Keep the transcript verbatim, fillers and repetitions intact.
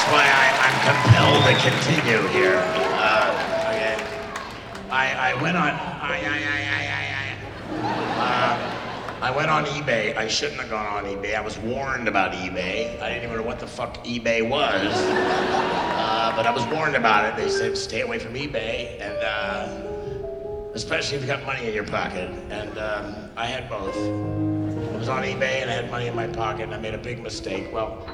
that's why I, I'm compelled to continue here. Uh, okay. I, I went on. I, I, I, I, I, I. Uh, I went on eBay. I shouldn't have gone on eBay. I was warned about eBay. I didn't even know what the fuck eBay was. Uh, but I was warned about it. They said stay away from eBay, and uh, especially if you've got money in your pocket. And um, I had both. I was on eBay and I had money in my pocket, and I made a big mistake. Well.